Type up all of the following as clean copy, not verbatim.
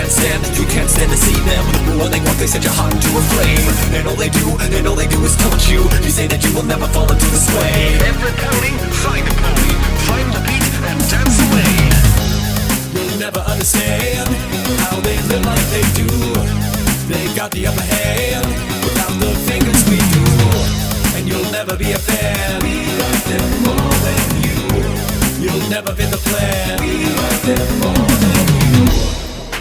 can't stand to see them. But when they walk, they set your heart into a flame. And all they do is taunt you. You say that you will never fall into the sway. Every pony, find a pony, find the beat and dance away. You'll never understand how they live like they do. They got the upper hand without the fingers we do. And you'll never be a fan. We like them more than you. You'll never be the plan. We like them more than you.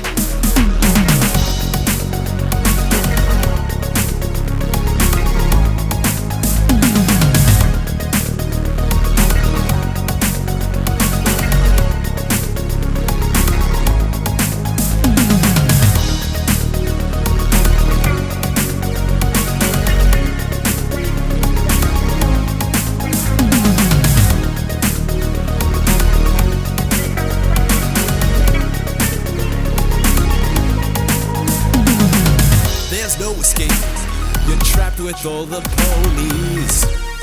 No escape, you're trapped with all the ponies.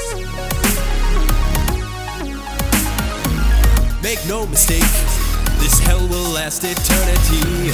Make no mistake, this hell will last eternity.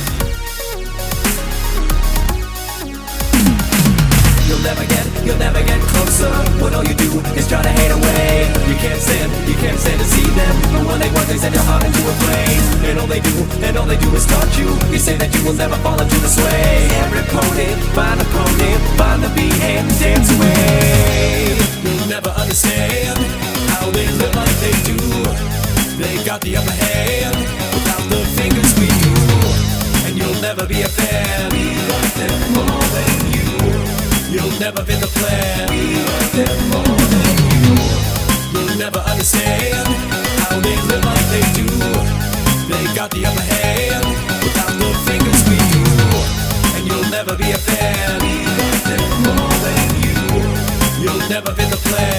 You'll never get closer. When all you do is try to hate away. You can't stand to see them. But when they want, they set your heart into a flame. And all they do is taunt you. You say that you will never fall into the sway. Every find the beat and dance away. You'll never understand how they live like they do. They got the upper hand without the fingers we do. And you'll never be a fan. We like them more than you. You'll never be the plan. We like them more than you. You'll never understand how they live like they do. They got the upper hand without the fingers we do. And you'll never be a fan. We like them more than you. You'll never be the plan.